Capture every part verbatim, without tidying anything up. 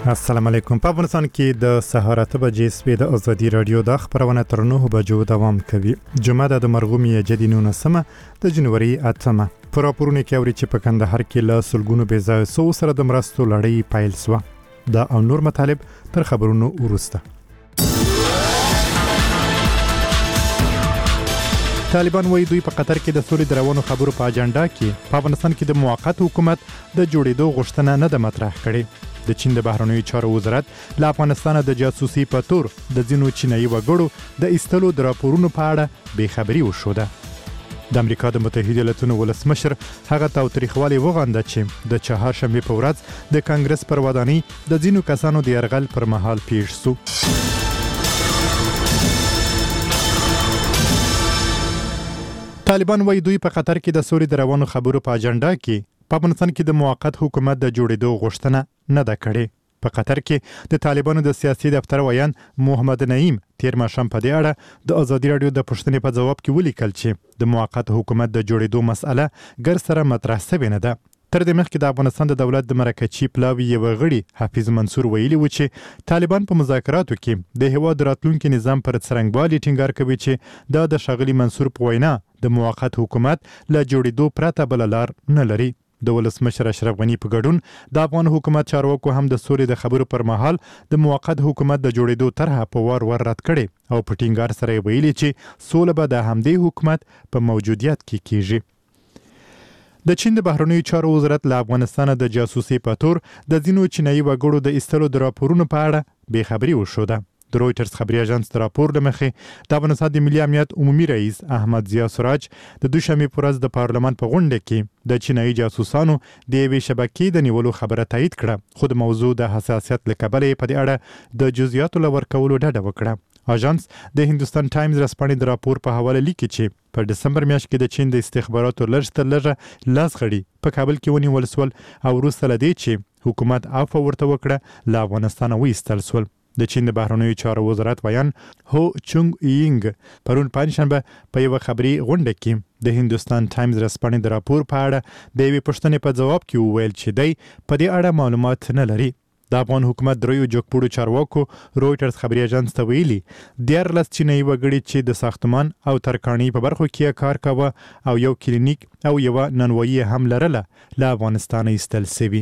السلام علیکم. په افغانستان کې د سهار اته بجې سپې د ازادي رادیو د خبرونه تر نه بجو دوام کوي. جمعه د مرغومي جدي نونسمه د جنوري اتمه. پر راپورونه کې اوري چې په کندهار کې له سلګونو بې ځایه سو سره د مرستو لړۍ پیل شوه. دا او نور مطالب تر خبرونو وروسته. طالبان وایي دوی په قطر کې د سولې د روانو خبرو په اجنډا کې په افغانستان کې د موقت حکومت د جوړېدو غوښتنه نه ده مطرح کړې. د چین د بهرنیو چارو وزارت له افغانستان د جاسوسي په تور د ځینو چینایي وګړو د ایستلو د راپورونو په اړه بې خبري وشوده. د امریکا د متحده ایالاتونو ولسمشر هغه تاوتریخوالي وغنده چې د چهارشنبه په ورځ د کانګرس پر ودانۍ د ځینو کسانو د یرغل پر مهال پیښ شو. طالبان وایي دوی په قطر کې د سولې د روانو خبرو په اجنډا کې په افغانستان کې د موقت حکومت د جوړېدو غوښتنه نه ده کړې. په قطر کې د طالبانو د سیاسي دفتر ویان محمد نعیم تیر ماښام په دې اړه د ازادي رادیو د پوښتنې په ځواب کې ولیکل چې د موقت حکومت د جوړېدو مسأله ګر سره مطرح شوې نه ده. تر دې مخکې د افغانستان د دولت د مرکزي پلاوي یو غړي حافظ منصور ویلي و چې طالبان په مذاکراتو کې د هیواد راتلونکي نظام پر څرنګوالي ټینګار کوي چې دا د ښاغلي منصور په وینا د موقت حکومت له جوړېدو پرته بل لار نه لري. د ولسمشر اشرف غنی په ګډون د افغان حکومت چارواکو هم د سولې د خبرو پر مهال د موقت حکومت د جوړېدو طرحه په وار ور رد کړي او په ټینګار سره ویلي چې سوله به د همدې حکومت په موجودیت کې کیږي. د چین د بهرنیو چارو وزارت له افغانستان د جاسوسي په تور د ځینو چینایي وګړو د ایستلو د راپورونو په اړه بې خبري وشوده. د رویټرز خبري اژانس د راپور له مخې د افغانستان د ملي امنیت عمومي رئیس احمد ضیا سراج د دوشنبې په ورځ د پارلمان په غونډه کې د چینایي جاسوسانو د یوې شبکې د نیولو خبره تایید کړه، خو د موضوع د حساسیت له کبله په دې اړه د جزئیاتو له ورکولو ډډه وکړه. اژانس د هندوستان ټایمز رسپانې د راپور په حواله لیکي چې په دسمبر میاشت کې د چین د استخباراتو لږ تر لږه لاس غړي په کابل کې ونیول شول او وروسته له دې چې حکومت عفو ورته وکړه له افغانستانه وایستل شول. د چین د بهرنیو چارو وزارت ویان هو چونګ یینګ پرون پنځشنبه په یو خبري غونډه کې د هندوستان ټایمز رسپانې د راپور په اړه د یوې پوښتنې په ځواب کې وویل چې دی په دې اړه معلومات نه لري. د افغان حکومت دریو جګپوړو چارواکو رویټرز خبري اژانس ته ویلي دیارلس چینایي وګړي چې د ساختمان او ترکاڼۍ په برخو کې کار کاوه او یو کلینیک او یو نانوایی هم لرله له افغانستانه ایستل شوي.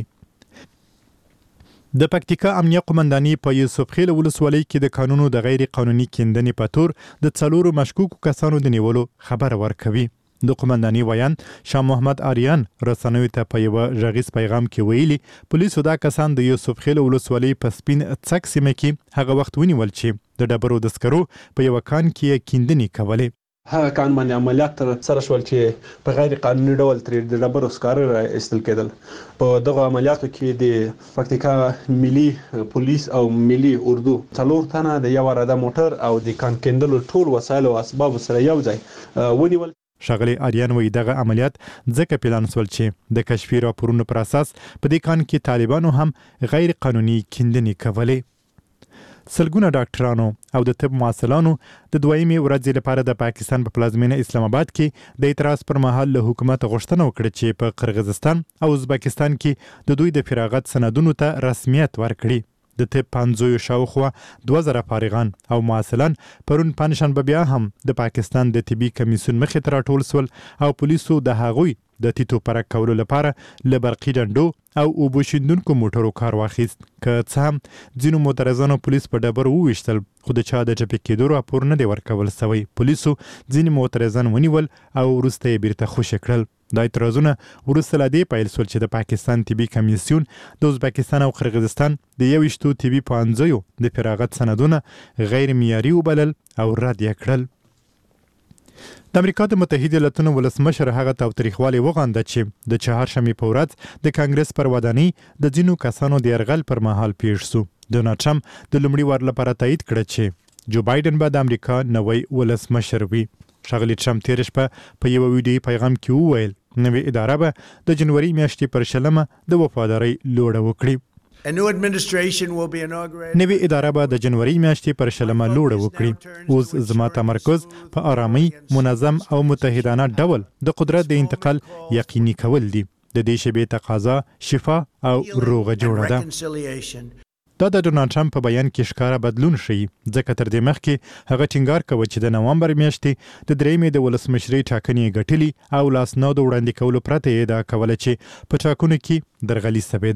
د پکتیکا امنیه قومنداني په یوسف خیل ولسوالۍ کې د قانونو د غیر قانوني کیندنې په تور د څلورو مشکوکو کسانو د نیولو خبر ورکوي. د قومنداني ویان شاه محمد آریان رسنیو ته په یو غږیز پیغام کې ویلي پولیسو دا کسان د یوسف خیل ولسوالۍ په سپین څک سیمه کې هغه وخت ونیول چې د ډبرو د سکرو په یو کان کې کیندنې کولې. هغه کان باندې عملیات تر سره شول چې په غیر قانوني ډول تر د ډبرو سکاره را ایستل کېدل. په دغه عملیاتو کې د پکتیکا ملي پولیس او ملي اردو څلور تنه د یو راده موټر او د کان کیندلو ټول وسایل او اسباب سره یو ځای ونیول. ښاغلي آریان وایي دغه عملیات ځکه پلان شول چې د کشفي راپورونو پر اساس په دې کان کې طالبانو هم غیر قانوني کیندنې کولې. سلګونه ډاکټرانو او د طب محصلانو د دویمې ورځې لپاره د پاکستان په پلازمینه اسلام آباد کې د اعتراض پر مهال له حکومت غوښتنه وکړه چې په قرغیزستان او ازبکستان کې د دوی د فراغت سندونو ته رسمیت ورکړي. د طب پنځویو شاوخوا دوه زره فارغان او محصلان پرون پنځشنبه بیا هم د پاکستان د طبي کمیسیون مخې ته راټول شول او پولیسو د هغوی د تیتو پرک کولو لپاره له برقي ډنډو او اوبو شیندونکو موټرو کار واخیست. که څه هم ځینو معترضانو پولیس په ډبرو وویشتل خو د چا د ټپي کېدو راپور نه دی ورکول شوی. پولیسو ځینې معترضان ونیول او وروسته یې بیرته خوشي کړل. دا اعتراضونه وروسته له دې پیل شول چې د پاکستان طبي کمیسیون د ازبکستان او قرغیزستان د یویشتو طبي پوهنځیو د فراغت سندونه غیر معیاري وبلل او رد یې کړل. د امریکا د متحده ایالاتونو ولسمشر هغه تاوتریخوالي وغنده چې د چهارشنبه په ورځ د کانګرس پر ودانۍ د ځینو کسانو د یرغل پر مهال پیښ شو. ډونالډ ټرمپ د لومړي وار لپاره تایید کړه چې جو بایدن به د امریکا نوی ولسمشر وي. ښاغلي ټرمپ تیر شپه په یو ویډیویي پیغام کې وویل نوې اداره به د جنوري میاشتې پر شلمه د وفادارۍ لوړه وکړي. نوې اداره به د جنوري میاشتې پر شلمه لوړه وکړي. اوس زما تمرکز په آرامۍ، منظم او متحدانه ډول د قدرت د انتقال یقیني کول دي. د دې شیبې تقاضا شفا او روغه جوړه ده. دا د ډونالډ ټرمپ په بیان کې ښکاره بدلون ښیي، ځکه تر دې مخکې هغه ټینګار کوي چې د نومبر میاشتې د درېیمې د ولسمشرۍ ټاکنې ګټلي او لاسنودو وړاندې کولو پرته یې ادعا کوله چې په ټاکنو کې درغلي سوې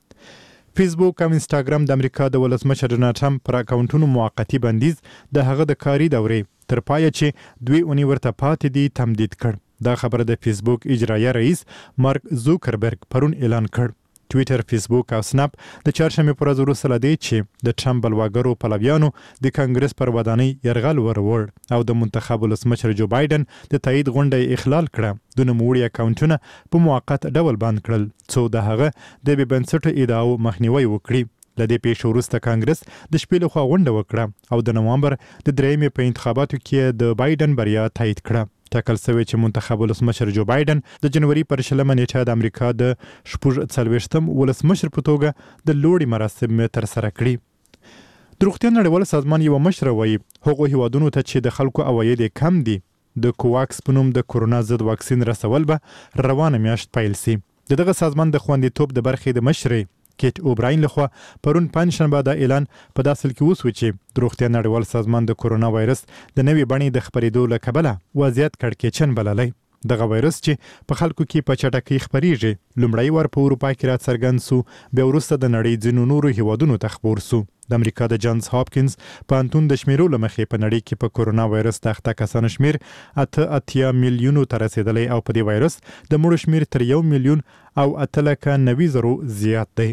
ده. فیسبوک او انسټاګرام د امریکا د ولسمشر ډونالډ ټرمپ پر اکاونټونو موقتی بندیز د هغه د کاري دورې تر پایه چې دوی اونۍ ورته پاتې دي تمدید کړ. دا خبره د فیسبوک اجرایه رئیس مارک زوکربرګ پرون اعلان کړ. ټویټر، فیسبوک او سناپ د چهارشنبې پر ورځ وروسته له دې چې د ټرمپ بلواګرو پلویانو د کانګرس پر ودانۍ یرغل وروړ او د منتخب ولسمشر جو بایدن د تایید غونډه اخلال کړه، د نوموړي اکاونټونه په موقت ډول بند کړل څو د هغه د بې بنسټه ادعاو مخنیوي وکړي. له دې پیښو وروسته کانګرس د شپې لخوا غونډه وکړه او د نومبر د درېیمې په انتخاباتو کې د بایدن بریا تایید کړه. ټاکل شوی چې منتخب ولسمشر جو بایدن د جنوري پر شلمه نیټه د امریکا د شپږ څلوېښتم ولسمشر په توګه د لوړې مراسم ترسره کړي. د روغتیا نړیوال سازمان یوه مشره وایي هغو هیوادونو ته چې د خلکو عواید کم دي د کوواکس په نوم د کورونا ضد واکسین رسول به روانه میاشت پیل سي. د دغه سازمان د خوندیتوب د برخې د مشرې کیټ اوبراین لخوا پرون پنجشنبه دا اعلان په داسل کې وسو چې د روغتیا نړیوال سازمان د کورونا وایرس د نوې بڼې د خپرېدو له کبله وضعیت کړکېچن بللی. دغه وایرس چې په خلکو کې په چټکۍ خپریږي لومړی وار په اروپا کې راڅرګند سو، بیا وروسته د نړۍ ځینو نورو هیوادونو ته خپور سو. د امریکا د جانز هاپکینز پوهنتون د شمیرو له مخې په نړۍ کې په کورونا وایرس د اخته کسانو شمیر اته اتیا میلیونو ته رسېدلی او په دې وایرس د مړو شمیر تر یو میلیون او اته لکه نوي زرو زیات دی.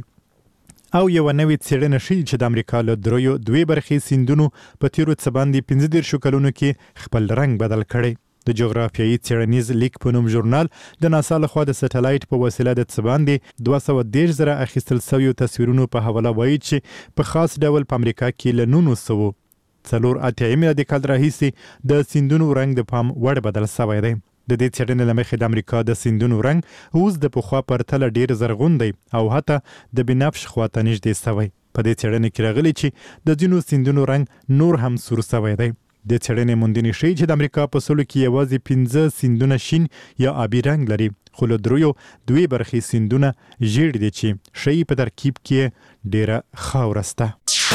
او یو نوې څېړنه ښیي چې د امریکا له دریو دوې برخې سیندونو په تیرو څه باندې پنځه دېرشو کلونو کې خپل رنګ بدل کړی. د جغرافیایي څېړنیز لیک په نوم ژورنال د ناسا لخوا د سټلایټ په وسیله د څه باندې دوه سوه دېرش زره اخیستل سویو تصویرونو په حواله وایي چې په خاص ډول په امریکا کې له نولس سوه څلور اتیا میلادي کال راهیسې د سیندونو رنګ د پام وړ بدل سوی دی. د دې څېړنې له مخې د امریکا د سیندونو رنګ اوس د پخوا پرتله ډېر زرغون دی او حتی د بنفش خواته نږدې سوی. په دې څېړنې کې راغلي چې د ځینو سیندونو رنګ نور هم سور سوی دی. د څېړنې موندنې ښیي چې د امریکا په سلو کې یوازې پنځه سیندونه شین یا آبي رنګ لري، خو له دریو دوې برخې سیندونه ژیړ دي چې ښیي په ترکیب کې ډېره خاوره سته.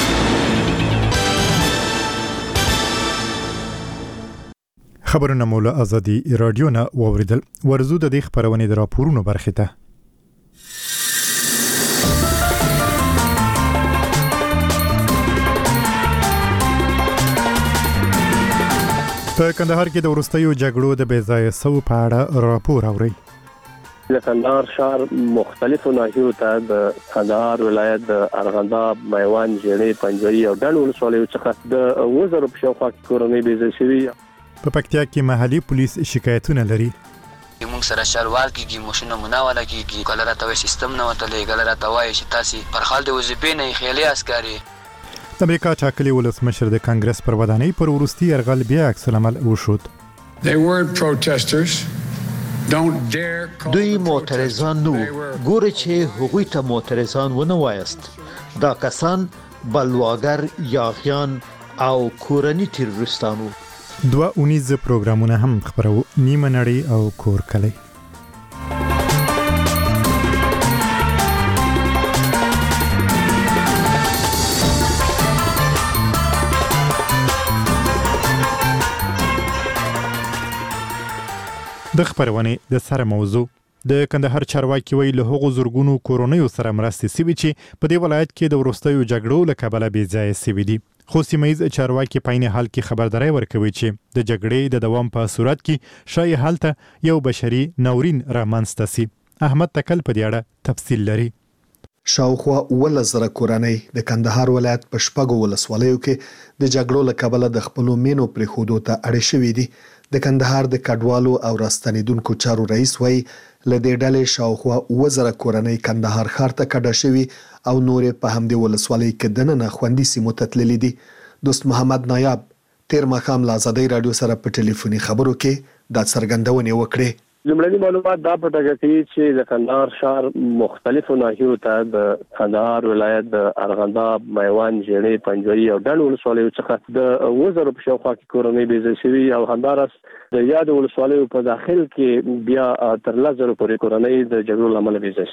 خبرونه مو له ازادي راډیو نه واوریدل. ورزو د دې خبرونې د راپورونو برخې ته. په کندهار کې د وروستیو جګړو د بې ځایه سوو په اړه راپور اورئ. د کندهار ښار مختلفو ناحیو ته د کندهار ولایت د ارغنداب، میوند، ژړۍ، پنجوایي او ډنډ ولسوالیو څخه د اووه زرو په شاوخوا کې کورنۍ بې ځایه شوي. په پکتیا کې محلي پولیس شکایتونه لري. موږ سره شروال کېږي، ماشینونه مناوله کېږي، کله راته وایي سیستم نه وتلی، کله راته وایي چې تاسې پر خال د وظیفې نه یې خیالي عسکر یې. د امریکا ټاکلي ولسمشر د کانګرس پر ودانۍ پر وروستي یرغل بیا عکس العمل وښود. دوی معترضان نو ګوره چې هغوی ته معترضان ونه وایست. دا کسان بلواګر، یاغیان او کورني تیروریستانو. دوه اونیزه پروګرامونه هم خبرو، نیمه نړۍ او کور کلی. د خبرونې د سره موضوع د کندهار چارواکي ویل له هغو زورګونو کورونیو سره مرستې سوي چې په دې ولایت کې د وروستیو جګړو له کبله بې ځایه سوي دي. خو سیمه‌ییز چارواکي په عین حال کې خبرداری ورکوي چې د جګړې د دوام په صورت کې شاید هلته یو بشري ناورین رامنځته سي. احمد تکل په دې اړه تفصیل لري. شاوخوا اووه زره کورنۍ د کندهار ولایت په شپږو ولسوالیو کې د جګړو له کبله د خپلو مینو پرېښودو ته اړې شوي دي. د کندهار د کډوالو او راستنیدونکو چارو رئیس وایي له دې ډلې شاوخوا اووه زره کورنۍ کندهار ښار ته کډه شوي او نورې په همدې ولسوالۍ کې دننه خوندي سیمو ته تللي دي. دوست محمد نایاب تیر ماښام له ازادۍ راډیو سره په ټلیفوني خبرو کې دا څرګندونې وکړې. لومړني معلومات دا پټه کوي چې د کندهار ښار مختلفو ناحیو ته د کندهار ولایت د ارغنداب، میوند، ژړۍ، پنجوایي او ډنډ ولسوالیو څخه د اووه زرو په شاوخوا کې کورنۍ بې ځایه شوي او همداراز د یادو ولسوالیو په داخل کې بیا تر لس زرو پورې کورنۍ د جګړو له امله بې ځایه شوي.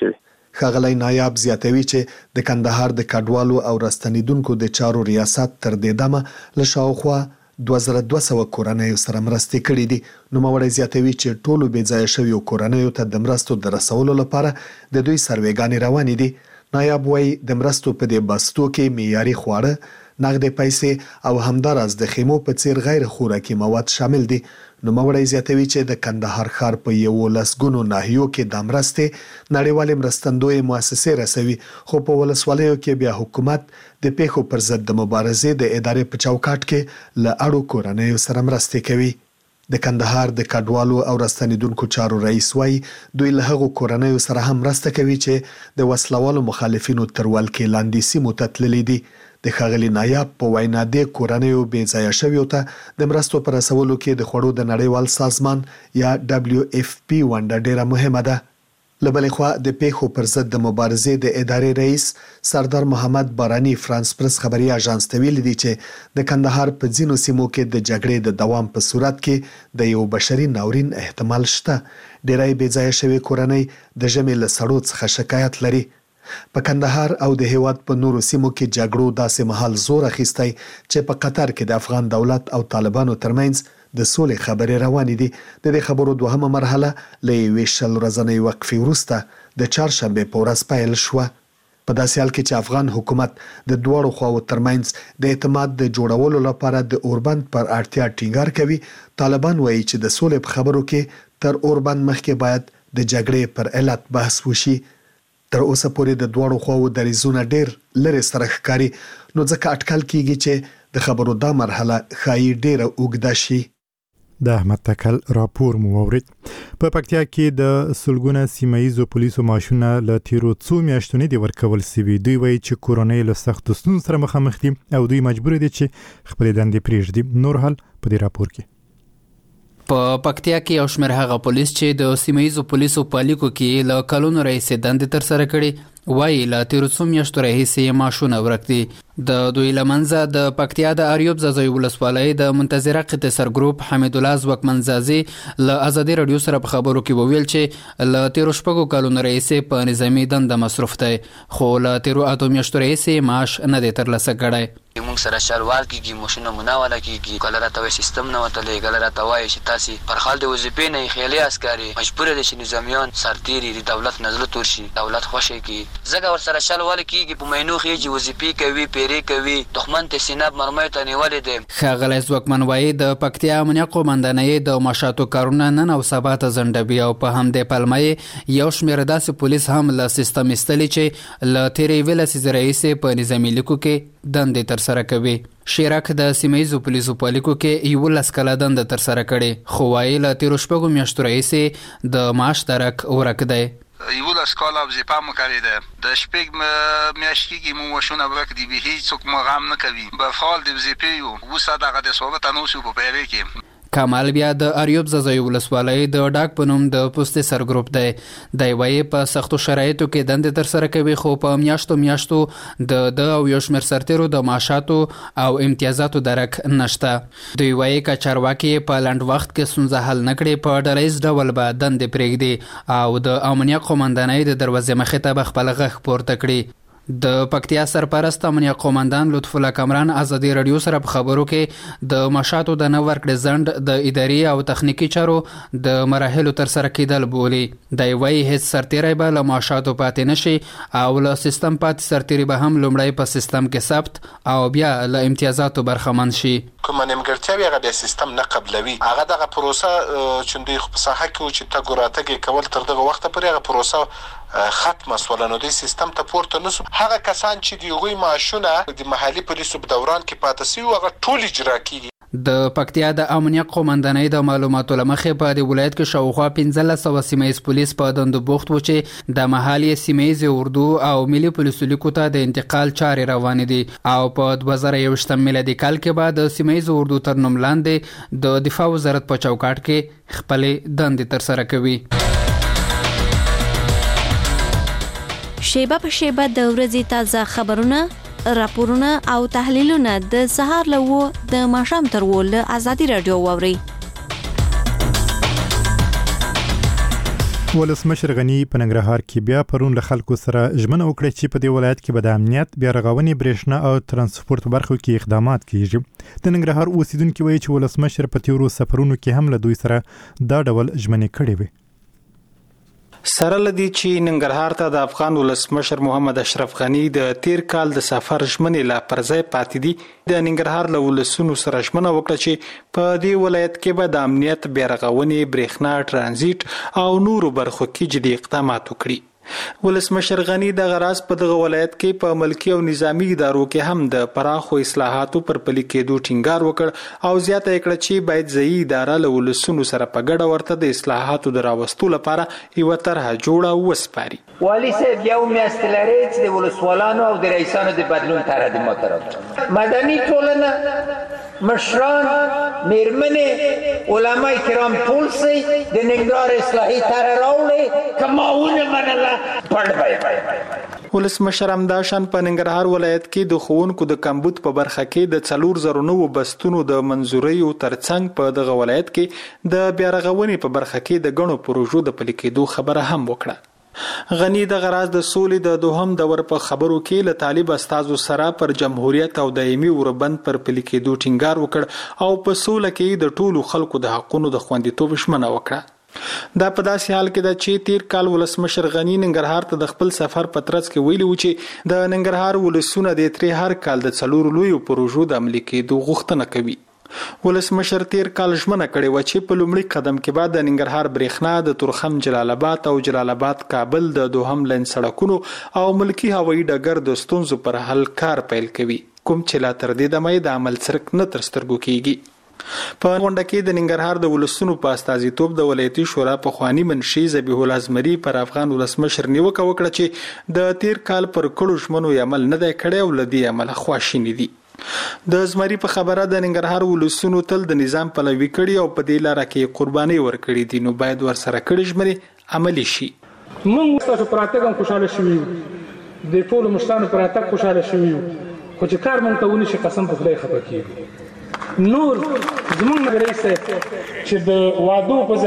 ښاغلی نایاب زیاتوي چې د کندهار د کډوالو او راستنیدونکو د چارو ریاست تر دې دمه له شاوخوا دوه زره دوه سوه کورنیو سره مرستې کړې دي. نوموړی زیاتوي چې ټولو بې ځایه شویو کورنیو ته د مرستو د رسولو لپاره د دوی سروېګانې روانې دي. نایاب وایي د مرستو په دې بستو کې معیاري خواړه، نغدې پیسې او همداراز د خیمو په څیر غیر خوراکي مواد شامل دي. نوموړی زیاتوي چې د کندهار ښار په یولس ګونو ناحیو کې د مرستې نړیوالې مرستندویې مؤسسې رسوي، خو په ولسوالیو کې بیا حکومت د پیښو پر ضد د مبارزې د ادارې په چوکاټ کې له اړو کورنیو سره مرستې کوي. د کندهار د کډوالو او راستنیدونکو چارو رئیس وایي دوی له هغو کورنیو سره هم مرسته کوي چې د وسلوالو مخالفینو تر ولکې لاندې سیمو ته تللي دي. د ښاغلي نایاب په وینا د کورنیو بې ځایه شویو ته د مرستو په رسولو کې د خوړو د نړیوال سازمان یا دبلیو اف پی ونډه ډیره مهمه ده. له بلې خوا د پیښو پر ضد د مبارزې د ادارې رئیس سردار محمد بارانی فرانس پرس خبري اژانس ته ویلي دي چې د کندهار په ځینو سیمو کې د جګړې د دوام په صورت کې د یو بشري ناورین احتمال شته. ډیری بې ځایه شوي کورنۍ د ژمي له سړو څخه شکایت لري. په کندهار او د هیواد په نورو سیمو کې جګړو داسې مهال زور اخیستی چې په قطر کې د افغان دولت او طالبانو ترمنځ د سولې خبرې روانې دي. د دې خبرو دوهمه مرحله له یوې شل ورځنۍ وقفې وروسته د چهارشنبې په ورځ پیل شوه. په داسې حال کې چې افغان حکومت د دواړو خواو ترمنځ د اعتماد د جوړولو لپاره د اوربند پر اړتیا ټینګار کوي، طالبان وایي چې د سولې په خبرو کې تر اوربند مخکې باید د جګړې پر علت بحث وشي. تر اوسه پورې د دواړو خواو دریځونه ډیر لرې سره ښکاري، نو ځکه اټکل کیږي چې د خبرو دا مرحله ښایي ډیره اوږده شي. د احمد تکل راپور مو واورید. په پکتیا کې د سلګونه سیمایي پولیسو ماشونه له تیرو څو میاشتو نه دی ورکول سوي. دوی وایي چې کورونی له سختو ستونزو سره مخامخ دي او دوی مجبور دي چې خپل دندې پرېږدي. نور حال په دې راپور کې. په پکتیا کې یو شمېر هغه پولیس چې د سیمایي پولیسو په لیکو کې له کلونو راهیسې دندې ترسره کړي وایي له تیرو څو میاشتو راهیسې ماشونه ورک دي. د دوی له منځه د پکتیا د اریوب ځاځي ولسوالۍ د منتظره قطع سر ګروپ حمید الله ځواکمن ځاځي له ازادي رادیو سره په خبرو کې وویل چې له تیرو شپږو کلونو راهیسې په نظامي دنده مصروف دی، خو له تیرو اته میاشتو راهیسې معاش نه دی ترلاسه کړی. موږ سره شروال کېږي، ماشونه مو نه ولا کېږي، کله راته وایي سیستم نه وتلی، کله راته وایي چې تاسې پر خال د وظیفې نه خیالي عسکري مجبوره دي چې نظامیان سرتیري د دولت نه زړه تور شي، دولت خوښه کړي. ځکه ورسره شل واله کېږي، په مینو خېږي، وظیفې کوي، پیرې کوي، دښمن ته سیناب مرمیو ته نیولې دی. ښاغلی ځواکمن وایي د پکتیا امنیه قومندانۍ د ماشاتو کارونه نن او سبا ته ځنډوي او په همدې پلمه یو شمېر داسې پولیس هم له سیستم ایستلي چې له تېرې یوې لسیزې راهیسې په نظامي لیکو کې دندې ترسره کوي. شیرک د سیمایي پولیسو په لیکو کې یولس کاله دنده ترسره کړې، خو وایي له تیرو شپږو میاشتو راهیسې د معاش درک ورک دی. یولس کاله وظیفه مو کړې ده، د شپږ میاشتې کې مو ماشونه ورک دي، به هیڅ څوک مو غم نه کوي، به فعال د وظیفې یو وروسته دغه د ثابت انوسو په پیرې کې. کمال بیا د اریوب ځاځي ولسوالۍ د ډاک په نوم د پوستې سر ګروپ دی. دی وایي په سختو شرایطو کې دندې ترسره کوي، خو په میاشتو میاشتو د د او یو شمېر سرتیرو د معاشاتو او امتیازاتو درک نشته. دوی وایي که چارواکي په لنډ وخت کې ستونزه حل نه کړي په ډلیز ډول به دندې پرېږدي او د امنیه قومندانۍ د دروازې مخې ته به خپل غږ پورته کړي. د پکتیا سرپرست امنیه قومندان لطف الله کامران ازادي رادیو سره په خبرو کې د ماشاتو د نه ورکړې ځنډ د اداري او تخنیکی چارو د مراحلو ترسره کېدل بولي. دی وایي هیڅ سرتیری به له ماشاتو پاتې نشي او له سیستم پاتې سرتیری به هم لومړی په سیستم کې ثبت او بیا له امتیازاتو برخمن شي. کومه نیمګړتیاوې هغه د سیستم نه قبلوي، هغه دغه پروسه چې دوی په ساحه کې چې تګ راتګ کول تر دغه وخته پورې هغه پروسه ختمه سوله، نو د سیستم ته پورته نسو. هغه کسان چې د هغوی معاشونه د محلي پولیسو په دوران کې پاتې سوي هغه ټول اجرا کیږي. د پکتیا د امنیه قومندانۍ د معلوماتو له مخې په دې ولایت کې شاوخوا پنځلس سوه سیمه پولیس په دندو بوخت و چې د محلي سیمه اردو او ملي پولیسو لیکو ته د انتقال چارې روانې دي او په دوه زره یوویشتم میلادي کال کې به د سیمه اردو تر نوم لاندې د دفاع وزارت په چوکاټ کې خپلې دندې ترسره کوي. شیبه په شیبه د ورځې تازه خبرونه، راپورونه او تحلیلونه د سهار له وو د ماښام تر وو له ازادي رادیو واوري. ولسمشر غنی په ننګرهار کې بیا پرون له خلکو سره ژمنه وکړه چې په دې ولایت کې به د امنیت بیا رغونې برېښنا او ترانسپورت برخو کې اقدامات کیږي. د ننګرهار اوسیدونکو وایي چې ولسمشر په تیرو سفرونو کې هم له دوی سره دا ډول ژمنې کړې وي. سره لدی چې ننګرهار ته د افغان ولسمشر محمد اشرف غنی د تیر کال د سفر ژمنې لا پرځای پاتې دي. د ننګرهار له ولسونو سره ژمنه وکړه چې په دې ولایت کې به د امنیت بیا رغونې برېښنا ترانزیت او نورو برخو کې جدي اقدامات وکړي. ولسمشر غنی د غراس په دغه ولایت کې په ملکی او نظامی ادارو کې هم د پراخو اصلاحاتو پر پلي کېدو ټینګار وکړ او زیاته کړه چې باید ځایي اداره له ولسونو سره په ګډه ورته د اصلاحاتو د راوستلو لپاره یو طرحه جوړه وسپاري. والی صاحب یو میاشت لري چې د ولسوالانو او د رئیسانو د بدلون طرح د مطرح مدني ټولنه مشران میرمنې علماء کرام ټول سي د ننګرهار اصلاحي طرح راوړي کماونه منله پړ. ولسمشر همداشان په ننګرهار ولایت کې د ښوونکو د کمبود په برخه کې د څلور زره نو بستونو د منځورۍ ترڅنګ په دغه ولایت کې د بیا رغونې په برخه کې د غنو پروژو د پلي کېدو خبره هم وکړه. غنی د غراز د سولې د دوهم دور په خبرو کې له طالب استادو سره پر جمهوریت او دایمي اوربند پر پلي کېدو ټینګار وکړ او په سوله کې د ټولو خلکو د حقونو د خوندیتوب ژمنه وکړه. دا په داسې حال کې ده چې تیر کال ولسمشر غنی ننګرهار ته د خپل سفر په ترڅ کې ویلي و چې د ننګرهار ولسونه د تری هر کال د څلور لویو پروژو د عملي کېدو غوښتنه کوي. ولسمشر تیر کال ژمنه کړې و چې په لومړي قدم کې بعد د ننګرهار برېښنا د تورخم جلال آباد او جلال آباد کابل د دوهم لین سړکونو او ملکی هوایي ډګر د ستونزو پر حل کار پیل کوي، کوم چې لا تر دې دمه د عمل څرک نه تر سترګو کیږي. په غونډه کې د ننګرهار د ولسونو په استازیتوب د ولایتي شورا په خواني منشي ذبیح الله ازمري پر افغان ولسمشر نیوکه وکړه چې د تیر کال پر کړو ژمنو عمل نه دی کړی او لدی عمل خواشینی دي. د ازمري په خبره د ننګرهار ولسونو تل د نظام پلوي کړي او په دې لار کې قرباني ورکړي دي، نو باید ورسره کړي ژمنې عملي شي. موږ تاسو پراتګ هم خوشاله شوي یو، د ټولو مشرانو پراتګ خوشاله شوي یو، خو چې کار مونږ ته ونی شي قسم په خدای خفه کیږو. نور زمونږ رئیس چې د وعدو په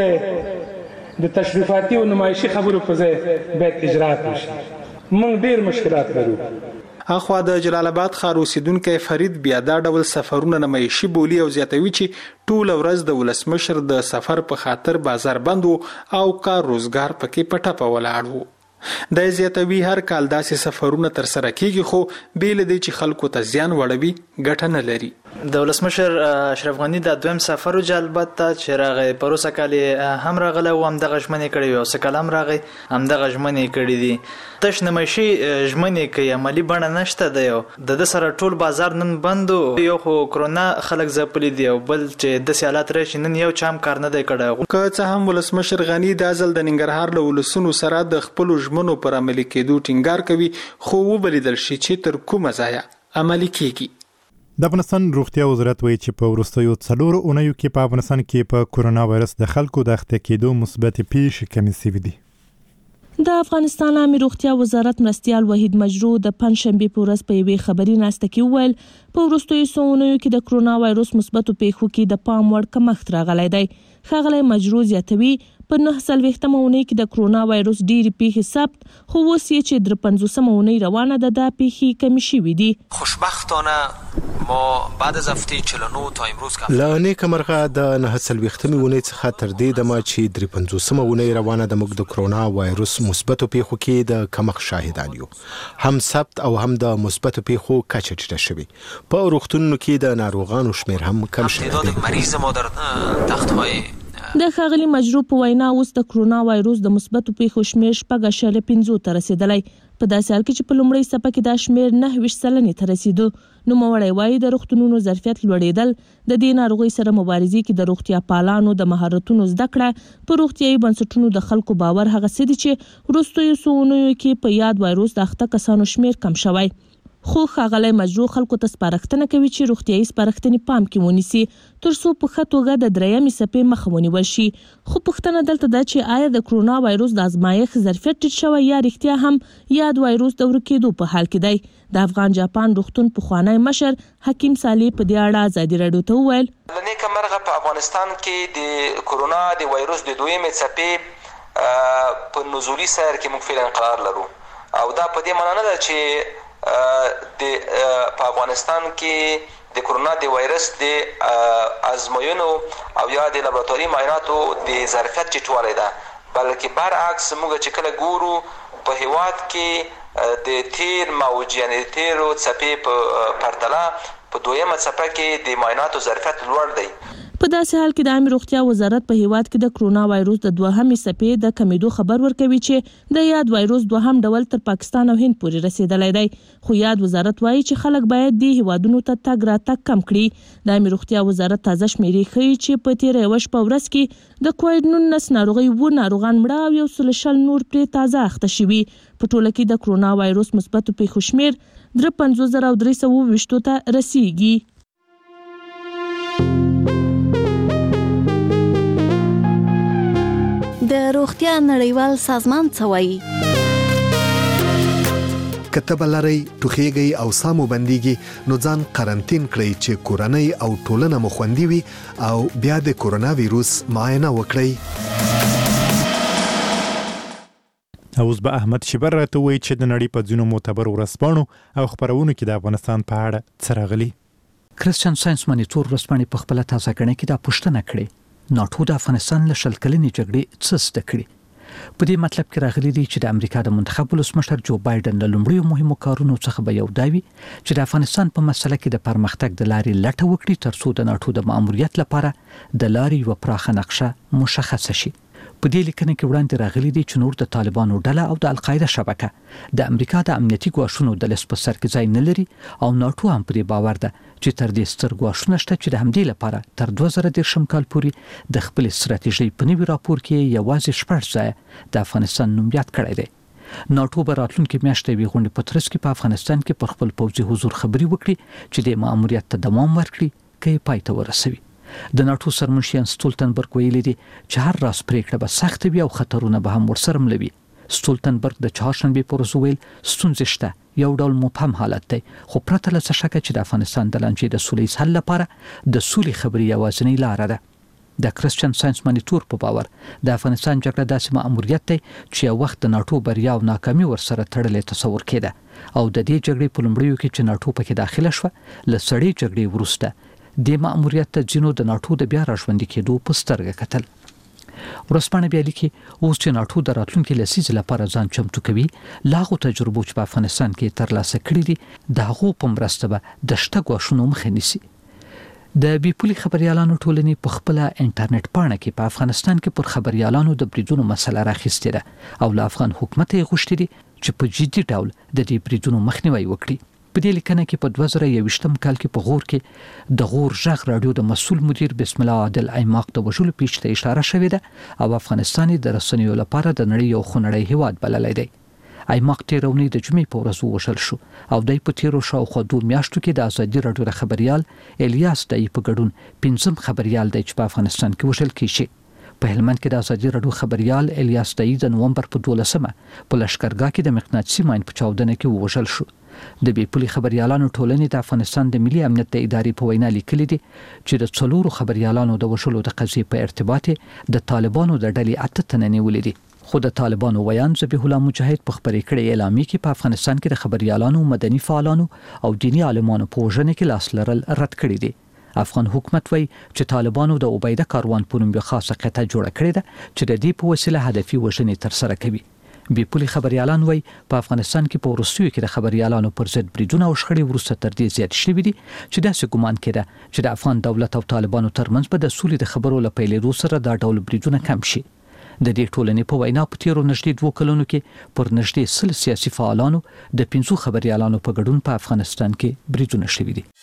ځای د تشریفاتي او نمایشي خبرو په ځای باید اجرات وشي. موږ ډیر مشکلات لرو. اخوا د جلال آباد ښار اوسیدونکو فرید بیا دا ډول سفرونه نمایشي بولی او زیاتوي چې ټول ورځ د ولسمشر د سفر په خاطر بازار بند او کار روزګار پکې پټه ولاړ وو. د زیاتوي هر کال داسې سفرونه تر سره کیږي خو بیل دی چې خلکو ته زیان وړوي ګټه نه لري. د ولسمشر اشرف غنی د دویم سفر جلال آباد ته چې راغی پروسه کال هم راغله او هم د غژمنې کړي او سکه هم راغی هم د غژمنې کړي دي. تش نمایشي ژمنې کوي عملی بڼه نشته دی. د سره ټول بازار نن بند یو خو کرونا خلک زپلی دی او بل چې د سیالات راشي نن یو چام کار نه دی کړی. که څه هم ولسمشر غنی د ازل د ننګرهار له ولسونو سره د خپل ژمنو پر عملي کېدو ټینګار کوي خو وبلیدل شي چې تر کومه ځایه عملي کیږي. د افغانستان روغتیا وزارت وایي چې په وروستیو څلورو اونیو کې په افغانستان کې په کورونا وایرس د خلکو د اخته کېدو مثبت پیښې کمې شوې دي. د افغانستان عامه روغتیا وزارت مرستیال وحید مجروح د پنځشنبه په ورځ په یوې خبري ناسته کې وویل په وروستیو څو اونیو کې د کورونا وایرس مثبتو پیښو کې د پام وړ کمښت راغلی دی. ښاغلی مجروح زیاتوي په نه سلويختمه اونۍ کې د کورونا وایرس ډېری پیښې ثبت خو اوس یې چې در پنځوسمه اونۍ روانه ده دا پیښې کمې شوې دي. خوشبختانه ما بعد از هفته چهل و نه تا امروز که لا نیک مرغه د نه سلويختمه اونۍ څخه تر دې دمه چې در پنځوسمه اونۍ روانه ده موږ د کورونا وایرس مثبتو پیښو کې د کمښت شاهدان یو. هم ثبت او هم د مثبتو پیښو کچه ټیټه شوې. په روغتونونو کې د ناروغانو شمیر هم کم شوی. تعداد مریض ما در تخت‌های د ښاغلي مجروح په وینا اوس د کورونا وایرس د مثبتو پیښو شمیر شپږ اعشاریه پنځه ته رسیدلی. په داسې حال کې چې په لومړۍ څپه کې دا شمیر نهه ویشت سلنې ته رسیدو. نوموړی وایي د روغتونونو ظرفیت لوړېدل د دې ناروغۍ سره مبارزې کې د روغتیا پالانو د مهارتونو زده کړه په روغتیایي بنسټونو د خلکو باور هغه څه دي چې وروستیو څو اونیو کې په یاد وایرس د اخته کسانو شمیر کم شوی. خو ښاغلی مجروح خلکو ته سپارښتنه کوي چې روغتیایي سپارښتنې پام کې ونیسي تر څو په ښه توګه د درېیمې څپې مخه ونیول شي. خو پوښتنه دلته ده چې آیا د کورونا وایرس د ازمایښت ظرفیت ټیټ شوی یا رښتیا هم یاد وایرس د ورکېدو په حال کې دی. د افغان جاپان روغتون پخوانی مشر حکیم صالح په دې اړه ازادي راډیو ته وویل لنیکه مرغه په افغانستان کې د کورونا د وایرس د دویمې څپې په نزولي سیر کې موږ فعلا قرار لرو او دا په دې معنی نه ده چې د په افغانستان کې د کرونا د وایرس د ازموینو او یا د لابراتواري معایناتو د ظرفیت ټیټوالی ده، بلکې برعکس موږ چې کله ګورو په هیواد کې د تیر موج یعنې د تیرو څپې په پرتله په دویمه څپه کې د معایناتو ظرفیت لوړ دی. په داسې حال کې د عامه روغتیا وزارت په هیواد کې د کرونا وایروس د دوهمې څپې د کمیدو خبر ورکوي چې د یاد وایروس دوهم ډول تر پاکستان او هند پورې رسیدلی دی، خو یاد وزارت وایي چې خلک باید د هیوادونو ته تګ راتګ کم کړي. د عامه روغتیا وزارت تازه شمیرې ښیي چې په تیره یوه شپه ورځ کې د کووډ نولس ناروغۍ اووه ناروغان مړه او یو سل شل نور پرې تازه اخته شوي. په ټوله کې د کرونا وایروس مثبتو پیښو شمیر درې پنځوس زره او درې سوه اوویشتو ته رسیږي. د روغتیا نړیوال سازمان څه وایي؟ کتب لري ټوخیږي او سامو بنديږي نو ځان قرنټین کړئ چې کورنۍ او ټولنه مو خوندي وي او بیا د کرونا وایروس معاینه وکړئ. اوس به احمد شبر راته وایي چې د نړۍ په ځینو معتبر ورځپاڼو او خپرونو کې د افغانستان په اړه څه راغلي. کرسچن ساينس مانیټور ورځپاڼې په خپل تازه کړنه کې دا پوښتنه کړې ناټو د افغانستان له شل کلنې جګړې څه زده کړي. په دې مطلب کې راغلي دي چې د امریکا د منتخب ولسمشر جو بایدن له لومړیو مهمو کارونو څخه به یو دا وي چې د افغانستان په مسله کې د پرمختګ د لارې لټه وکړي ترڅو د ناټو د ماموریت لپاره د لارې یوه پراخه نقشه مشخصه شي. په دې لیکنه کې وړاندې راغلي دي چې نور د طالبانو ډله او د القاعده شبکه د امریکا د امنیتي ګواښونو د لیست په سر کې ځای نه لري او ناټو هم پرې باور ده چې تر دې ستر ګواښونه شته چې د همدې لپاره تر دوه زره دېرشم کال پورې د خپل ستراتیژۍ په نوي راپور کې یوازې شپږ ځایه د افغانستان نوم یاد کړی دی. ناټو به راتلونکي میاشتې یوې غونډې په ترڅ کې په افغانستان کې پر خپل پوځي حضور خبرې وکړي چې د ماموریت ته دوام ورکړي که یې پای ته ورسوي. د ناټو سرمنشي یان ستولتنبرګ ویلي دي چې هر راز پریکړه به سخت وي او خطرونه به هم ورسره ملوي. ستولتنبرګ د چهارشنبې په ورځ ویل ستونزې شته، یو ډول مبهم حالت دی، خو پرته له څه شکه چې د افغانستان د لانجې د سولې حل لپاره د سولې خبرې یوازینۍ لاره ده. د کرسچن ساينس مانیټور په باور د افغانستان جګړه داسې مأموریت دی چې یو وخت د ناټو بریا او ناکامي ورسره تړلې تصور کېده او د دې جګړې په لومړیو کې چې ناټو پکې داخله شوه له سړې جګړې وروسته د مأموریت ته ځینو د ناټو د بیا راژوندي کېدو په سترګه کتل. ورځپاڼه بیا لیکي اوس چې ناټو د راتلونکي لسیزې لپاره ځان چمتو کوي له هغو تجربو چې په افغانستان کې ترلاسه کړي دي د هغو په مرسته به د شته ګواښونو مخه نیسي. د بیپولي خبريالانو ټولنې په خپل انټرنیټ پاڼه کې په افغانستان کې پر خبريالانو د بریدونو مسله راخیستې ده او له افغان حکومت یې غوښتي دي چې په جدي ډول د دې بریدونو مخنیوي وکړي. په دې لیکنه کې په دوه زره یوویشتم کال کې په غور کې د غور ژغ رادیو د مسؤل مدیر بسم الله عادل ایماق د وژلو پیښې ته اشاره شوې ده او افغانستان د رسنیو لپاره د نړۍ یو خونړی هیواد بللی دی. ایماق تیر اونۍ د جمعې په ورځ ووژل شو او دای په تیرو شاوخوا دوه میاشتو کې د ازادي رادیو د خبريال الیاس دای په ګډون پنځم خبريال دی چې په افغانستان کې وژل کیږي. په هلمند کې د ازادي رادیو خبريال الیاس دای د نومبر په دولسمه په لشکرګاه کې د مقناطیسي ماین په چاودنه کې وژل شو. د بیپولي خبريالانو ټولنې د افغانستان د ملي امنیت د ادارې په وینا لیکلي دي چې د څلورو خبريالانو د وژلو د قضیې په ارتباط د طالبانو د ډلې اته تنه نیولې دي. خو د طالبانو ویان ذبیح الله مجاهد په خبرې کړې اعلامیه کې په افغانستان کې د خبريالانو، مدني فعالانو او دینی عالمانو په وژنه کې لاس لرل رد کړی دي. افغان حکومت وایي چې طالبانو د عبیده کاروان په نوم یو خاصه قطعه جوړه کړې ده چې د دې په وسیله هدفي وژنې ترسره کوي. بیپولي خبريالان وایي په افغانستان کې په وروستیو کې د خبريالانو پر ضد بریدونه او شخړې وروسته تر دې زیات شوي دي چې داسې ګمان کېده چې د افغان دولت او طالبانو ترمنځ به د سولې د خبرو له پیلېدو سره دا ډول بریدونه کم شي. د دې ټولنې په وینا په تیرو نږدې دوه کلونو کې پر نږدې سل سیاسي فعالانو د پنځو خبريالانو په ګډون په افغانستان کې بریدونه شوي دي.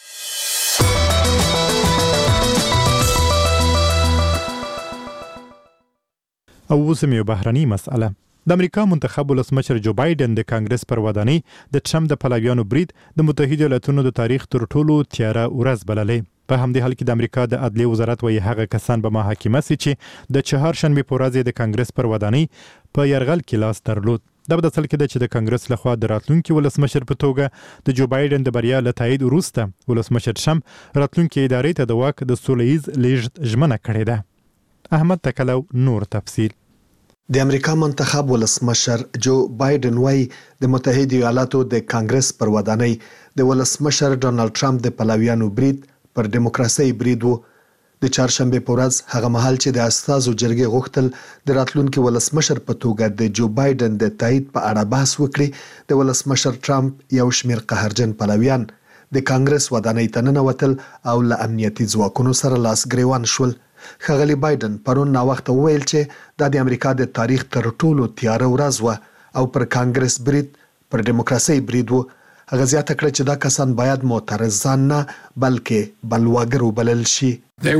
او اوس یو بهرني مسأله. د امریکا منتخب ولسمشر جو بایدن د کانګرس پر ودانۍ د ټرمپ د پلویانو برید د متحده ایالاتونو د تاریخ تر ټولو تیاره ورځ بللې. په همدې حال کې د امریکا د عدلیې وزارت وایي هغه کسان به محاکمه سي چې د چهارشنبې په ورځ د کانګرس پر ودانۍ په یرغل کې لاس درلود. دا به د اصل کې د چې د کانګرس لخوا د راتلونکي ولسمشر په توګه د جو بایدن د بریا له تایید وروسته ولسمشر ټرمپ راتلونکي ادارې ته د واک د سوله ییز لیږد ژمنه کړې ده. احمد تکلو نور تفصیل. د امریکا منتخب ولسمشر جو بایدن وايي د متحده ایالاتو د کانګرس پر ودانۍ د ولسمشر ډونالد ټرمپ د پلویانو برید پر دیموکراسي برید وو. د چهارشنبه په ورځ هغه مهال چې د استازو جرګې غوښتل د راتلونکي ولسمشر په توګه د جو بایدن د تایید په اړه بحث وکړي، د ولسمشر ټرمپ یو شمېر قهرجن پلویان د کانګرس ودانۍ ته ننوتل او له امنیتي ځواکونو سره لاس ګریوان شول. ښاغلي بایدن پرون ناوخته وویل چې دا د امریکا د تاریخ تر ټولو تیاره ورځ وه او پر کانګرس برید پر دیموکراسي برید وو. هغه زیاته کړه چې دا کسان باید معترضان نه بلکې بلواګر وبلل شي.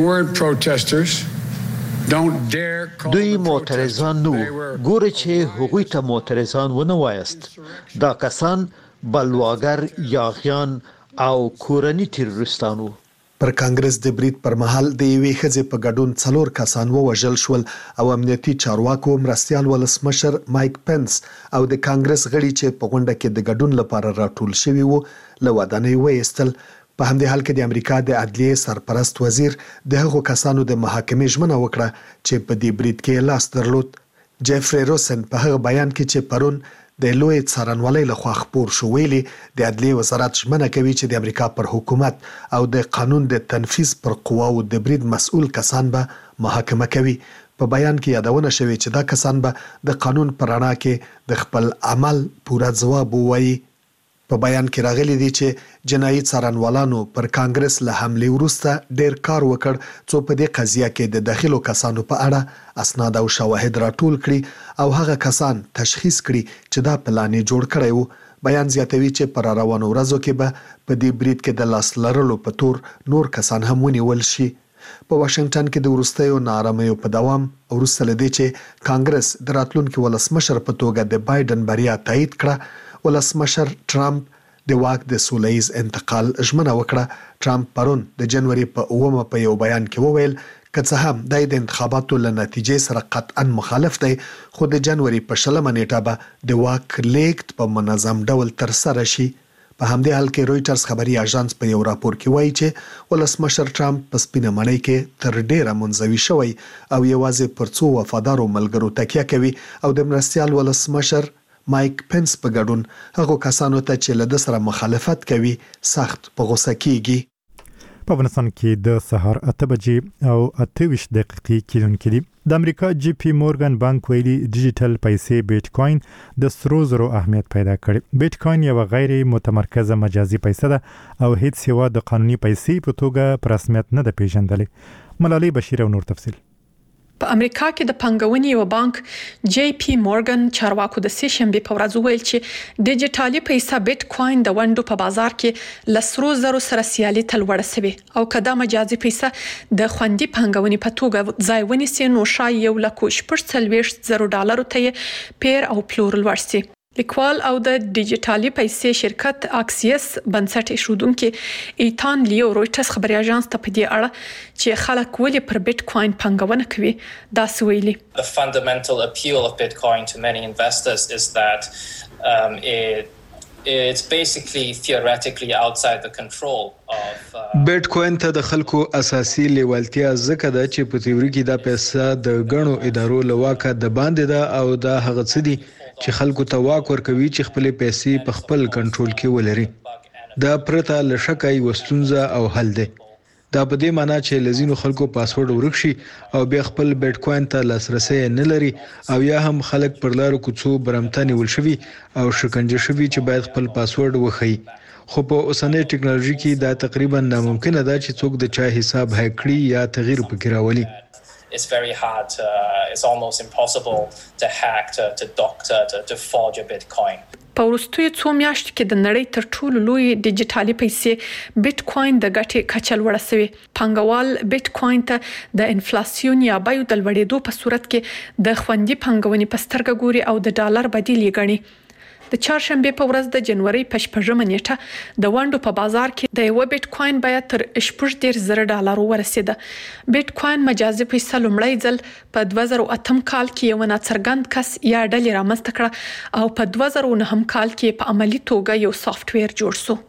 دوی معترضان نو ګوره چې هغوی ته معترضان ونه وایست. دا کسان بلواګر، یاغیان او کورنی تیرورستانو. پر کانګرس د برید پر مهال د یوې ښځې په ګډون څلور کسان ووژل شول او امنیتي چارواکو مرستیال ولسمشر مایک پنس او د کانګرس غړي چې په غونډه کې د ګډون لپاره راټول شوي وو له ودانۍ وایستل. په همدې حال کې د امریکا د عدلیې سرپرست وزیر د هغو کسانو د محاکمې ژمنه وکړه چې په دې برید کې لاس درلود. جیفري روسن په هغه بیان کې چې پرون د لوی څارنوالۍ لخوا خپور شو ویلي د عدلیې وزارت ژمنه کوي چې د امریکا پر حکومت او د قانون د تنفیذ پر قواو د برید مسؤل کسان به محاکمه کوي. په بیان کې یادونه شوې چې دا کسان به د قانون پر رڼا کې د خپل عمل پوره ځواب ووایي. په بیان کې راغلي دي چې جنایي څارنوالانو پر کانګرس له حملې وروسته ډېر کار وکړ څو په دې قضیه کې د داخلو کسانو په اړه اسناد او شواهد راټول کړي او هغه کسان تشخیص کړي چې دا پلان یې جوړ کړی وو. بیان زیاتوي چې پر روانو ورځو کې به په دې برید کې د لاس لرلو په تور نور کسان هم ونیول شي. په واشنگټن کې د وروستیو ناارامیو په دوام وروسته له دې چې کانګرس د راتلونکي ولسمشر په توګه د بایدن بریا تایید کړه، ولسمشر ټرمپ د واک د سولهییز انتقال ژمنه وکړه. ټرمپ پرون د جنوري په اومه په یو بیان کې وویل که څه هم د انتخاباتو له نتیجې سره قطعا مخالف دی، خو د جنوري په شلمه نیټه به د واک لیږد په منظم ډول ترسره شي. په همدې حال کې رويټرز خبري اژانس په یو راپور کې وایي چې ولسمشر ټرمپ په سپینه مړۍ کې تر ډیره منزوي شوی او یوازې پر څو وفادارو ملګرو تکیه کوي او د مرستیال ولسمشر مایک پنس په ګډون هغو کسانو ته چې له د سره مخالفت کوي سخت په غوسه کیږي. په افغانستان کې د سهار اته بجې او اته ویشت دقیقې کېدونکې دي. د امریکا جی پی مورګان بانک ویلي ډیجیټل پیسې بیت کوین د سرو زرو اهمیت پیدا کړي. بیت کوین یو غیر متمرکزه مجازي پیسه ده او هیڅ یو د قانوني پیسې په توګه په رسمیت نه ده پیژندلې. ملالۍ بشیر او نور تفصیل. په امریکا کې د پنګونې یو بانک جی پی مورګان چارواکو د سه شنبه په ورځ ویل چې ډیجیټالي پیسې بیت کوین د ونډو په بازار کې لسرو زرو سره سیالي تل وړسوي او کدا مجازي پیسې د خوندي پنګونې په توګه ځای ونیسي نو شای یو لکه شپږ څلوېښت زرو ډالرو ته پیر او پلورل ورسي. لیکوال او د ډیجیټالي پیسې شرکت اکسیس بنسټ ایښودونکي ایتان لیو رويټرز خبري اژانس ته په دې اړه چې خلک ولې پر بیت کوین پنګونه کوي دا سویلي. The fundamental appeal of Bitcoin to many investors is that um, it it's basically theoretically outside the control of بیت کوین ته د خلکو اساسي لیوالتیا ځکه ده چې په تیوري کې دا پیسې د غنو ادارو لواکه د باندې ده او دا هغه څه دي چې خلکو ته واک ورکوي چې خپل پیسې په خپل کنټرول کې ولري. دا پرته له شکه یو ستونزه او حل دی. دا په دې معنی چې لزینو خلکو پاسورډ ورک شي او بیا خپل بیت کوین ته لاسرسي نه لري او یا هم خلک پر لارو کوڅو برمتنی ول شوی او شکنجه شوی چې باید خپل پاسورډ وخی. خو په اوسنۍ ټکنالوژي کې دا تقریبا ناممکن ده چې څوک د چا حساب هک کړي یا تغییر پکې راولي. It's very hard to, uh, it's almost impossible to hack, to, to doctor, to, to forge a Bitcoin. په وروستیو څو میاشتو کې د نړۍ تر ټولو لوی ډیجیټالي پیسې بیت کوین د ګټې کچه لوړه شوې. پنګوال بیت کوین ته د انفلاسیون یا بیو د لوړېدو په صورت کې د خوندي پنګونې په سترګه ګوري او د ډالر بدیل یې ګڼي. د چهارشنبه په ورځ د جنوري په شپږمه نیټه د وانډو په بازار کې د یو بیت کوین بیه تر شپږ دېرش زره ډالرو ورسیده. بیت کوین مجازي پیسې لومړی ځل په دوه زره اتم کال کې یو ناڅرګند کس یا ډلې رامنځته کړه او په دوه زره نهم کال کې په عملی توګه یو سافټویر جوړ شو.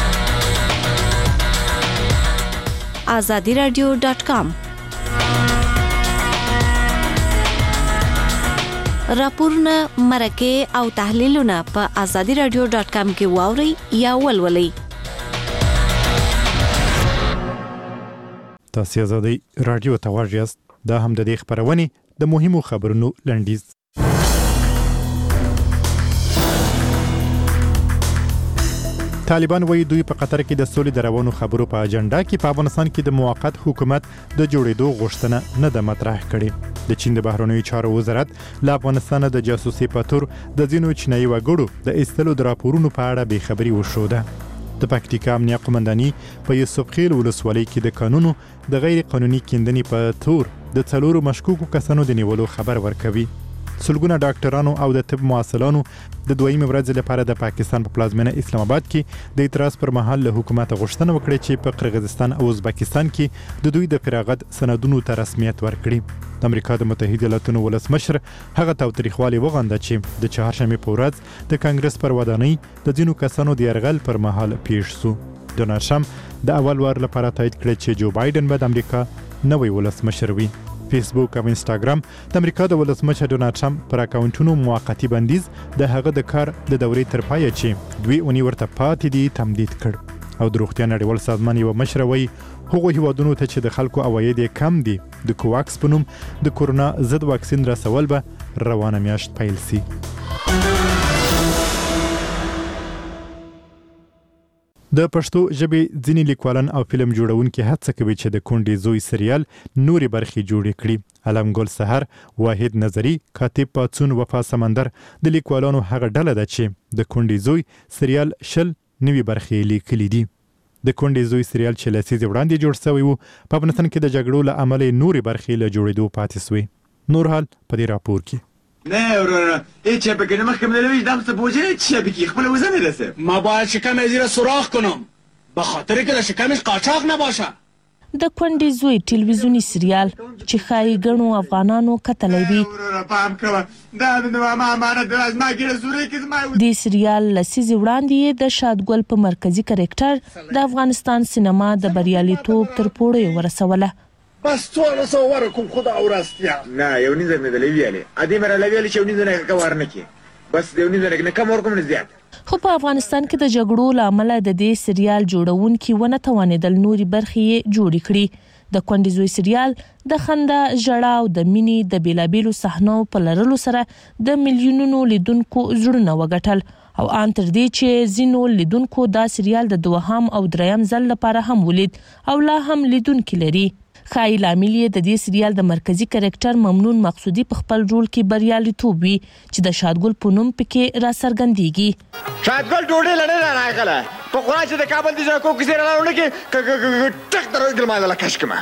azadi radio dot com راپورونه مرکه او تحلیلونه په آزادي رادیو ډاټ کام کې واورئ یا ولولئ. تاسو آزادي رادیو ته واژیاست. دا هم د دې خبرونه د مهمو خبرونو لنډیز. طالبان وایي دوی په قطر کې د سولې د روانو خبرو په اجنډا کې په افغانستان کې د موقت حکومت د جوړېدو غوښتنه نه ده مطرح کړې. د چین د بهرنیو چارو وزارت له افغانستان د جاسوسي په تور د ځینو چینایي وګړو د ایستلو د راپورونو په اړه بې خبري وښوده. د پکتیکا امنیه قومنداني په یوسف خیل ولسوالۍ کې د قانونو د غیر قانوني کیندنې په تور د څلورو مشکوکو کسانو د نیولو خبر ورکوي. سلګونه ډاکټرانو او د طب معاصلانو د دویمې ورځې لپاره د پاکستان په پلازمینه اسلام آباد کې د اعتراض پر مهال له حکومت غوښتنه وکړه چې په قرغیزستان او ازبکستان کې د دوی د فراغت سندونو ته رسمیت ورکړي. د امریکا د متحده ایالاتونو ولسمشر هغه تاوتریخوالي وغنده چې د چهارشنبه په ورځ د کانګرس پر ودانۍ د ځینو کسانو د یرغل پر مهال پیښ شو. ډونالډ ټرمپ د اول وار لپاره تایید کړ چې جو بایدن به د امریکا نوی ولسمشر وي. فیسبوک او انستاګرام د امریکا د ولسمشر ډونالډ ټرمپ پر اکاونټونو موقتی بندیز د هغه د کار د دورې تر پایه چې دوی اونۍ ورته پاتې دي تمدید کړ. او د روغتیا نړیوال سازمان یو مشر وایي هغو هیوادونو ته چې د خلکو عواید یې کم دي د کوواکس په نوم د کورونا ضد واکسین رسول به روانه میاشت پیل سي. د پښتو ژبې ځینې لیکوالان او فلم جوړونکي هڅه کوي چې د کونډې زوی سریال نوري برخې جوړې کړي. علم ګل سحر، واحد نظری، کاتب پاتون، وفا سمندر د لیکوالانو هغه ډله ده چې د کونډې زوی سریال شل نوي برخې لیکلي دي. د کونډې زوی سریال چې لسیزې وړاندې جوړ شوی وو په افغانستان کې د جګړو له امله نوري برخې له جوړېدو پاتې شوې. نور حال په دې راپور کې. نه ورونه هیچ بگه مخکې منویش دم سبوجه چی بگی خپل وزه میرسه. ما باید شکم زیر سوراخ کنم به خاطر که شکمش قاچاق نباشه. د کونډې زوی ټلویزیونی سریال چې خای غنو افغانانو کتلې وي د سریال لسیزې وړاندې د شادګل په مرکزی کریکټر د افغانستان سینما د بریالیتوب تر پوړې ورسوله. بس څوره سو ورکوم خدا اورستیا نه یو نه زمې د لیویالي ادي مر لیویالي چې ونی نه کور نه کی بس د ونی نه کم ورکوم نه زیات. خو په افغانستان کې د جګړو له امله د دې سریال جوړونکي ونه توانېدل نوري برخې جوړې کړي. د کونډې زوی سریال د خندا، ژړا او د مینې د بیلابیلو صحنو په لرلو سره د میلیونونو لیدونکو زړونه وګټل او ان تر دې چې زینو لیدونکو دا سریال د دوهم او دریم ځل لپاره هم ولید او لا هم لیدونکي لري. خای لامل د دې سریال د مرکزی کریکټر ممنون مقصودی په خپل رول کې بریالیتوب وي چې د شادګل په نوم پکې را څرګندېږي. شادګل ډوډۍ لړې نه راغله په قرآن چې د کابل د ځکو کې سره راوړل کې ټک درو ګلماله کشکمه.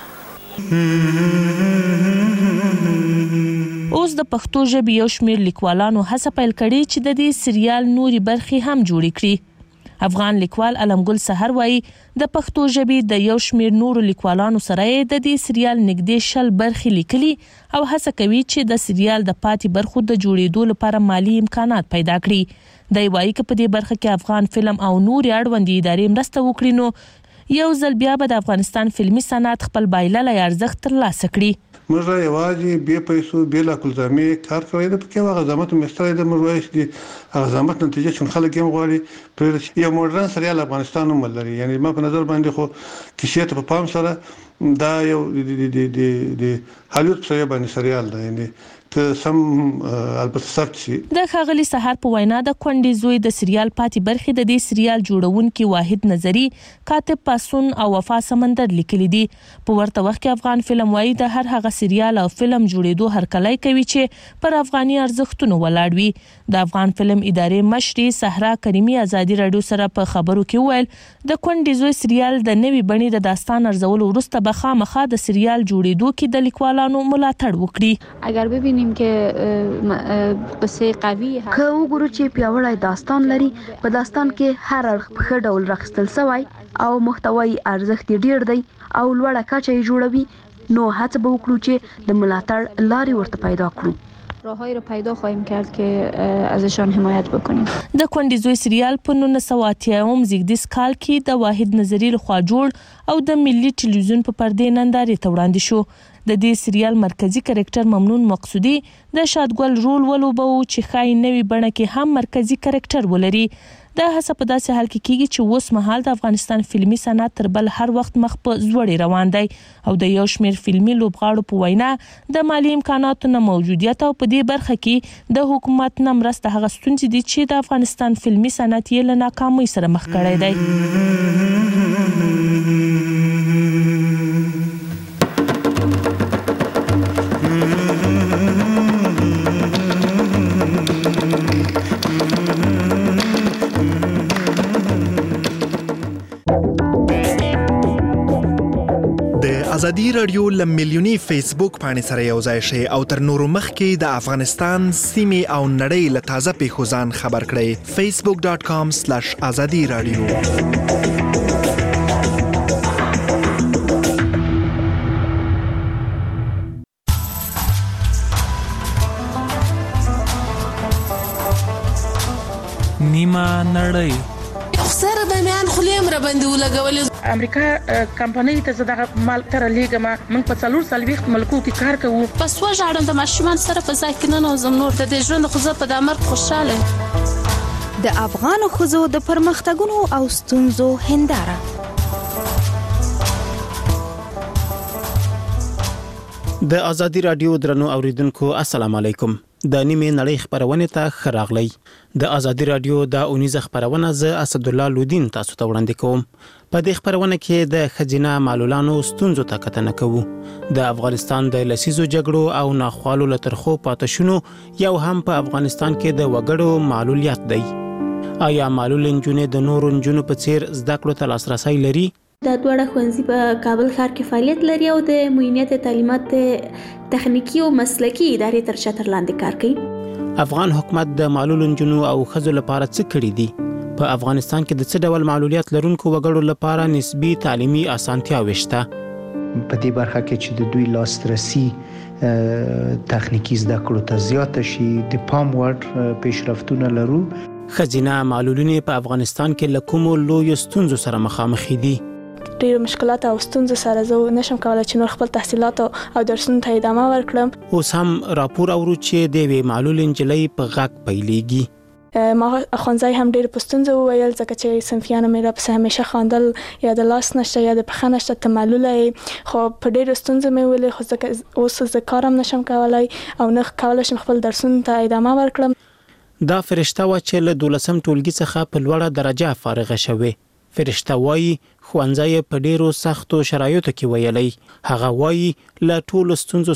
اوس د پښتو ژبې یو شمېر لیکوالانو هڅه پیل کړې چې د دې سریال نوري برخې هم جوړې کړي. افغان لیکوال علم ګل سحر وایي د پښتو ژبې د یو شمېر نورو لیکوالانو سره د دې سریال نږدې شل برخې لیکلي او هڅه کوي چې د سریال د پاتې برخو د جوړېدو لپاره مالی امکانات پیدا کړي. دی وایي چې په دې برخه کې افغان فلم او نورې اړوندې ادارې مرسته وکړي نو یو ځل بیا به د افغانستان فلمي صنعت خپل بایللی ارزښت ترلاسه کړي. موږ یوازې به پیسو به لا کلزامي کار کوي د پکې واغ زحمت مستری د موږ وایي چې هغه زحمت نتیجه چې خلک یې غواړي پر یو مدرن سریال افغانستان هم لري. یعنی ما په نظر باندې خو کیسه ته په پام سره دا یو د د د هالیوډ سره باندې سریال دی. یعنی ته سم البته سخت شي. د خاغلی سحر په وینا د کونډې زوی د سریال پاتې برخې د دې سریال جوړونکي واحد نظری، کاتب پاسون او وفا سمندر لیکلي دي. په ورته وخت کې افغان فلم وایي د هر هغه سریال او فلم جوړېدو هرکلی کوي چې پر افغاني ارزښتونو ولاړ وي. د افغان فلم ادارې مشري صحرا کریمي ازادي رادیو سره په خبرو کې وویل د کونډې زوی سریال د نوي بڼې د داستان ارزولو وروسته به خامخا د سریال جوړېدو کې د لیکوالانو ملاتړ وکړي. اگر ببینیم که بسې قوي که وګورو چې پیاوړی داستان لري، په داستان کې هر اړخ په ښه ډول راخیستل شوی او محتوایي ارزښت یې ډیر دی او لوړه کچه یې جوړوي، نو هڅه به وکړو چې د ملاتړ لارې ورته پیدا کړو. راههایی رو پیدا خواهیم کرد که ازشان حمایت بکنیم. د کونډې زوی سریال په نولس سوه اتیایم زیږدیز کال کې د واحد نظری لخوا جوړ او د ملي ټلویزیون په پردې نندارې ته وړاندې شو. د دې سریال مرکزی کریکټر ممنون مقصودی د شادګل رول ولوبو چې خای نوی بڼه کې هم مرکزی کریکټر ولري. دا هڅه په داسې حال کې کیږي چې اوس مهال د افغانستان فلمي صنعت تر بل هر وخت مخ په زوړې روان دی او د یو شمېر فلمي لوبغاړو په وینا د مالی امکاناتو نه موجودیت او په دې برخه کې د حکومت نه مرسته هغه ستونزې دي چې د افغانستان فلمي صنعت یې له ناکامۍ سره مخ کړی دی. ازادي رادیو لمیلیونی فیسبوک باندې سره یو ځای شي او تر نورو مخکې د افغانستان سیمې او نړۍ له تازه پیښو ځان خبر کړئ. فیسبوک ډاٹ کام سلیش ازادي رادیو. نیمه نړۍ سره به میان خلیم را باندې ولګولې. امریکا کمپنۍ ته زده مال تر لیګه ما من په څلور سالويخت ملکو کې کار کوو. پس و ژړم د ماشومان سره په ځای کې نه نوزم نور د ژوند خو زه په دمر خوشاله. د افغان خزو د پرمختګونو او ستونزو هنداره. د ازادي رادیو درنو اوریدونکو السلام علیکم. د نیمه نړۍ خبرونه ته خراغلی. د ازادي رادیو د اونیزه خبرونه ز اسد الله لودین تاسو ته وړاندې کوم. په دې خبرونه کې د خزینه معلولانو ستونزو ته کتنه کوو. د افغانستان د لسیزو جګړو او ناخوالو لترخو پاتشونو یو هم په افغانستان کې د وګړو معلولیت دی. آیا معلول نجونې د نورو نجونو په څیر زده کړو ته لاسرسي لري؟ دا دوړه ښوونځي په کابل ښار کې فعالیت لري او د معینیت تعلیمات تخنیکی او مسلکی ادارې تر چتر لاندې کار کوي. افغان حکومت د معلول نجونو او ښځو لپاره څه کړی دي؟ په افغانستان کې د څه ډول معلولیت لرونکو وګړو لپاره نسبی تعلیمي اسانتیاوې شته؟ په دې برخه کې چې د دوی لاسرسي تخنیکی زده کړو ته زیات شي د پام وړ پیشرفتونه لرو. خزینه معلولینې په افغانستان کې له کومو لویو ستونزو سره مخامخ دي؟ ډېر مشکلات او ستونزې سره زه نشم کولای چې نور خپل تحصیلات او درسونو ته ادامه ورکړم. اوس هم راپور اورو چې د یوې معلول نجلۍ په غږ پیلېږي. ما ښوونځی هم ډېر په ستونزه وویل ځکه چې صنفیانو مې راپسې همیشه خواندل یا د لاس نشته یا د پښه نشته ته معلوله یې، خو په ډېرو ستونزو مې وویلې خو ځکه اوس زه کار هم نشم کولی او نه کولی شم خپل درسونو ته ادامه ورکړم. دا فرشته وه چې له دولسم ټولګي څخه په لوړه درجه فارغه شوې. فرشته وایي ښوونځی په ډیرو سختو شرایطو کې ویلی. هغه وایي له ټولو ستونزو